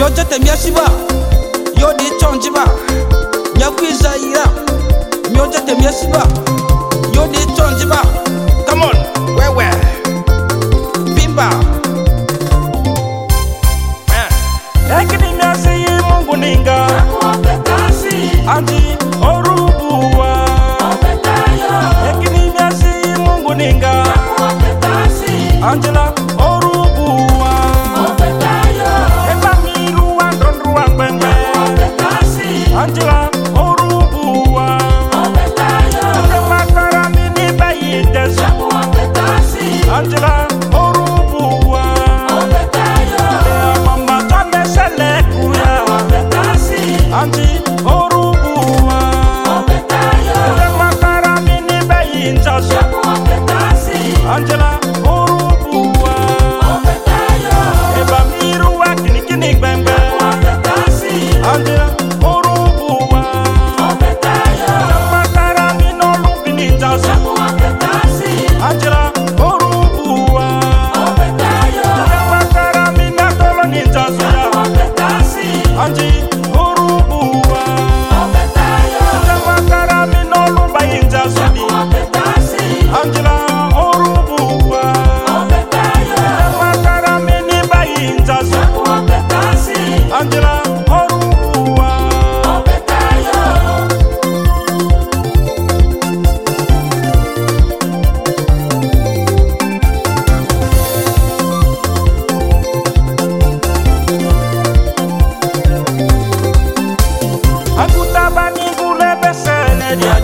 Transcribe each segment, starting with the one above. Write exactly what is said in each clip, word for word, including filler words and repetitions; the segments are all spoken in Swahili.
myoja te miasiba yo di chonjiba nyakwiza ira myoja te miasiba yo di chonjiba. Come on wewe bimba Ekini miasi Mungu ninga Anji orubuwa Ekini miasi Mungu ninga Angela orubuwa Eba miru andondru ambembe Angela orubuwa Ebe makara mini bayi desu Angela orubuwa Ea mama kame sele kuya Anji orubuwa Ebe makara mini bayi njasu Angela orubuwa Eba miru wa kini kini gbembe Angela orubuwa Ebe makara mino lupini njasu Angela orubuwa Ebe makara mina tolo ninjasu Anji orubuwa Ebe makara mino lupa injasu Angela orubuwa Ebe makara mini bayi injasu Angela orubuwa Akutaba ningule besele di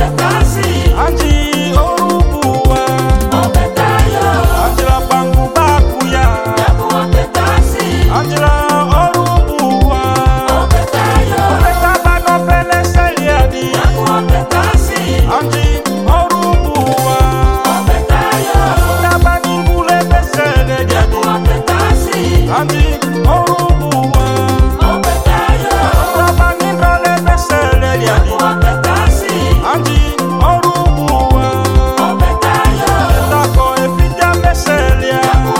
Anji orubuwa Angela bangu bakuya Angela orubuwa Obetaba no pele seliadi Anji orubuwa Akutaba ningule besele di Anji orubuwa Akutaba ningule besele di Anji orubuwa Etako efita beselia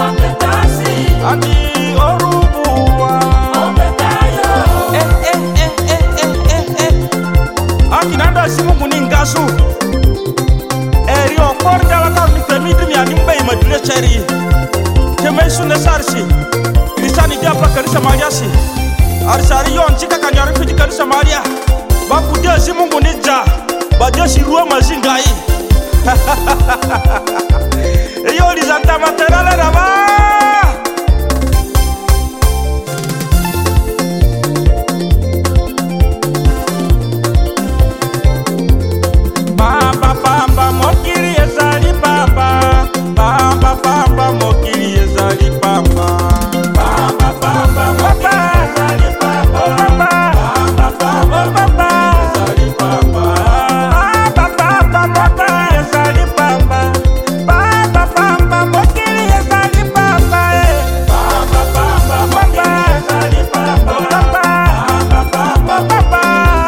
Anji orubuwa eh eh eh eh eh eh eh Akinanda simungu ningasu Eri okor dala ka mi permitri mi animbe imadule cheri Keme sunne sarsi Krisani dia pa kanisa mariasi Arsari yon chika kanyari fiti kanisa maria Baku dia simungu nija Badia shirua mazingai Eyo lizanta materale raba Bamba bamba mokiri ezali bamba Bamba bamba mokiri ezali bamba Bamba bamba mokiri ezali bamba Bamba bamba bamba ezali bamba Bamba bamba mokiri ezali bamba Bamba bamba mokiri ezali bamba Bamba bamba mokiri ezali bamba Bamba bamba bamba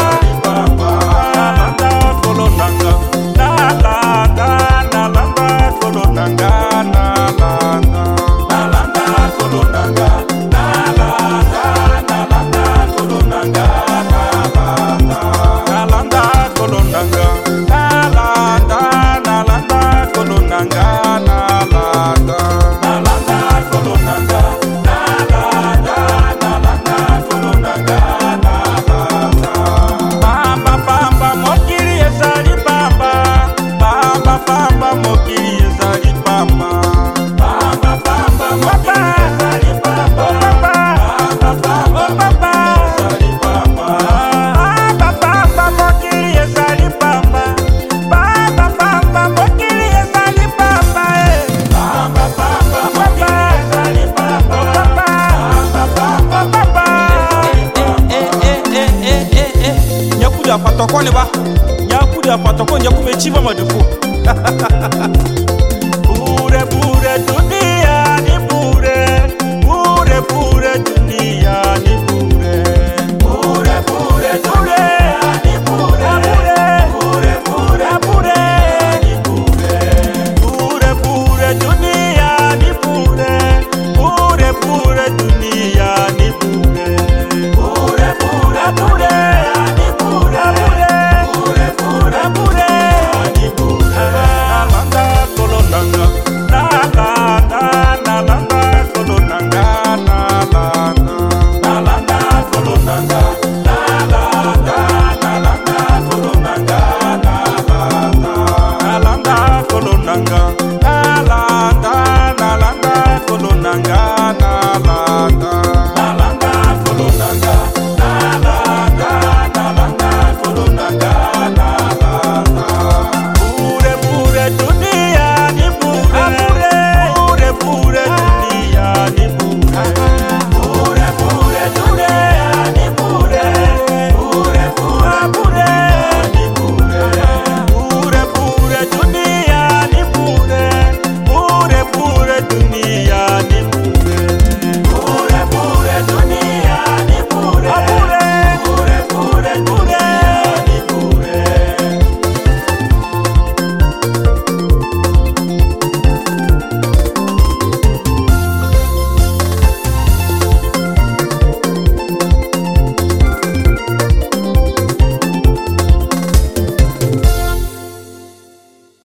Nalanda kolonanga Nalanda nalanda kolonanga Nalanda Nalanda kolonanga Nalanda nalanda kolonanga Nalanda Nalanda kolonanga Nalanda nalanda kolonanga Nalanda Nalanda kolonanga Nalanda nalanda kolonanga Nalanda Bamba bamba mokiri ezali bamba Bamba bamba mokiri ezali bamba Bamba bamba mokiri ezali bamba Bamba bamba bamba ezali bamba Bamba bamba mokiri ezali bamba Bamba bamba mokiri ezali bamba Bamba bamba mokiri ezali bamba Bamba bamba bamba eh eh eh eh eh eh Nyakudi apatoko ne ba Nyakudi apatoko nyaku mechiba madufu Bure bure dunia ni bure Bure bure dunia ni bure Bure bure dunia ni bure Bure bure bure ni bure Bure bure dunia ni bure Bure bure dunia ni bure ganga